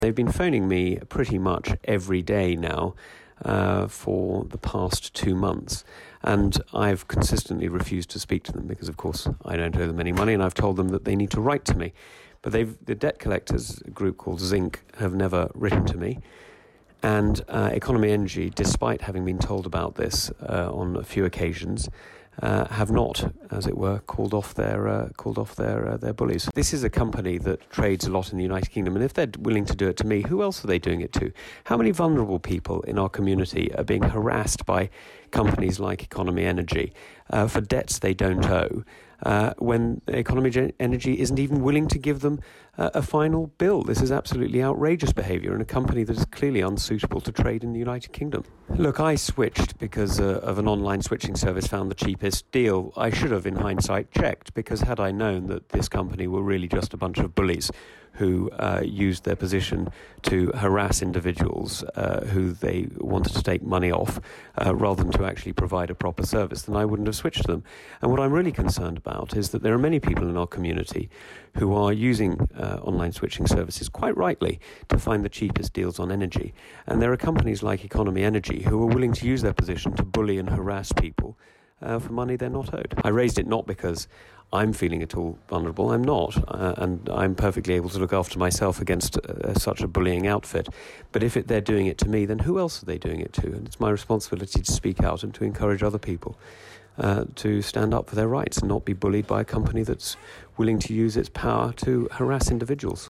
They've been phoning me pretty much every day now for the past 2 months, and I've consistently refused to speak to them because, of course, I don't owe them any money, and I've told them that they need to write to me. But the debt collectors, a group called Zinc, have never written to me. And Economy Energy, despite having been told about this on a few occasions, have not, as it were, called off their bullies. This is a company that trades a lot in the United Kingdom, and if they're willing to do it to me, who else are they doing it to? How many vulnerable people in our community are being harassed by companies like Economy Energy for debts they don't owe, when Economy Energy isn't even willing to give them a final bill? This is absolutely outrageous behaviour in a company that is clearly unsuitable to trade in the United Kingdom. Look, I switched because of an online switching service found the cheapest deal. I should have, in hindsight, checked, because had I known that this company were really just a bunch of bullies who used their position to harass individuals who they wanted to take money off rather than to actually provide a proper service, then I wouldn't have switched to them. And what I'm really concerned about is that there are many people in our community who are using online switching services, quite rightly, to find the cheapest deals on energy. And there are companies like Economy Energy who are willing to use their position to bully and harass people for money they're not owed. I raised it not because I'm feeling at all vulnerable. I'm not, and I'm perfectly able to look after myself against such a bullying outfit. But if they're doing it to me, then who else are they doing it to? And it's my responsibility to speak out and to encourage other people to stand up for their rights and not be bullied by a company that's willing to use its power to harass individuals.